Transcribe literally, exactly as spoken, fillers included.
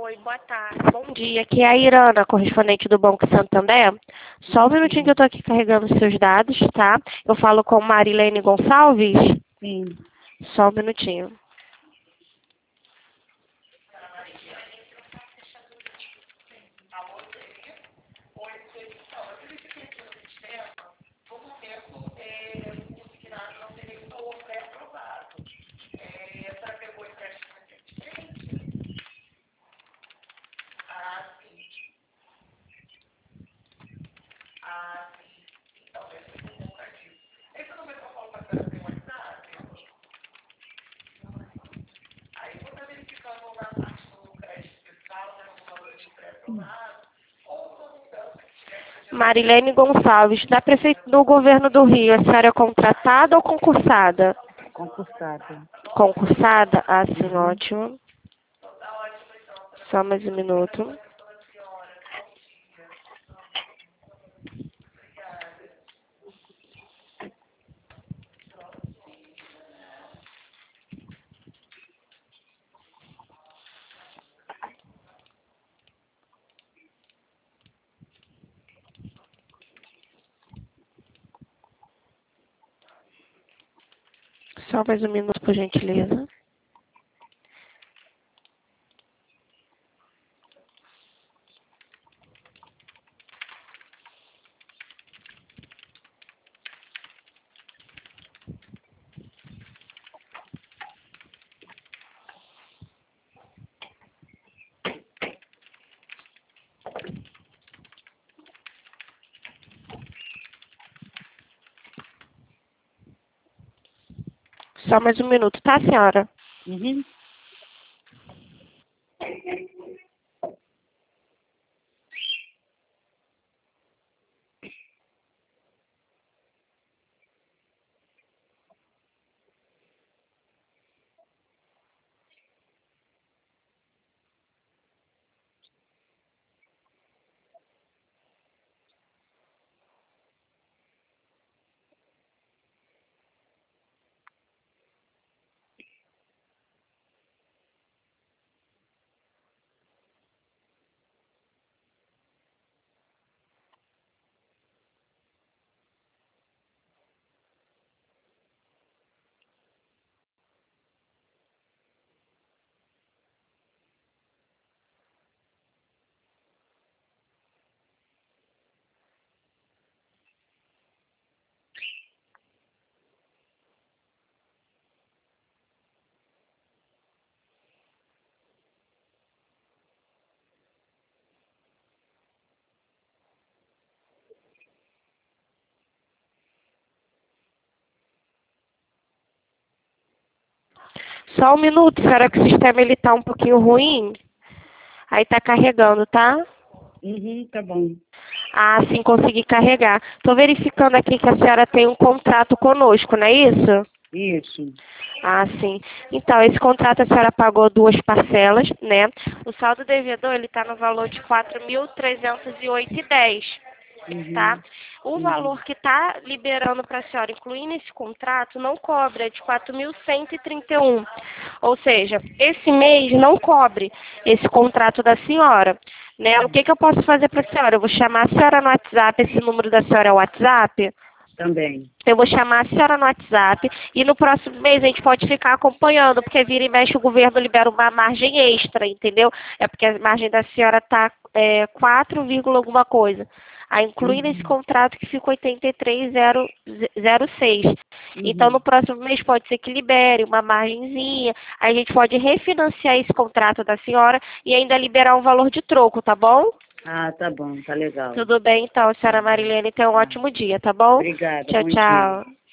Oi, boa tarde. Bom dia. Aqui é a Irana, correspondente do Banco Santander. Só um minutinho que eu tô aqui carregando os seus dados, tá? Eu falo com Marilene Gonçalves. Sim. Só um minutinho. Marilene Gonçalves, da Prefeitura do Governo do Rio, a senhora é contratada ou concursada? Concursada. Concursada? Ah, sim, Uhum. ótimo. Só mais um minuto. Só mais um minuto, por gentileza. Só mais um minuto, tá, senhora? Uhum. Só um minuto, senhora, que o sistema ele tá um pouquinho ruim. Aí tá carregando, tá? Uhum, tá bom. Ah, sim, consegui carregar. Tô verificando aqui que a senhora tem um contrato conosco, não é isso? Isso. Ah, sim. Então, esse contrato a senhora pagou duas parcelas, né? O saldo devedor, ele tá no valor de quatro mil trezentos e oito reais e dez centavos. Tá? Uhum. O Uhum. valor que está liberando para a senhora, incluindo esse contrato, não cobre, é de quatro mil cento e trinta e um. Ou seja, esse mês não cobre esse contrato da senhora. Né? O que, que eu posso fazer para a senhora? Eu vou chamar a senhora no WhatsApp, esse número da senhora é o WhatsApp? Também. Eu vou chamar a senhora no WhatsApp e no próximo mês a gente pode ficar acompanhando, porque vira e mexe o governo libera uma margem extra, entendeu? É porque a margem da senhora está é, quatro, alguma coisa. Aí incluindo esse Uhum. contrato que fica oitenta e três mil e seis. Então Uhum. no próximo mês pode ser que libere uma margenzinha, aí a gente pode refinanciar esse contrato da senhora e ainda liberar um valor de troco, tá bom? Ah, tá bom, tá legal. Tudo bem então, senhora Tá bom. Marilene, tenha um Tá. ótimo dia, tá bom? Obrigada, Tchau, bom dia. tchau.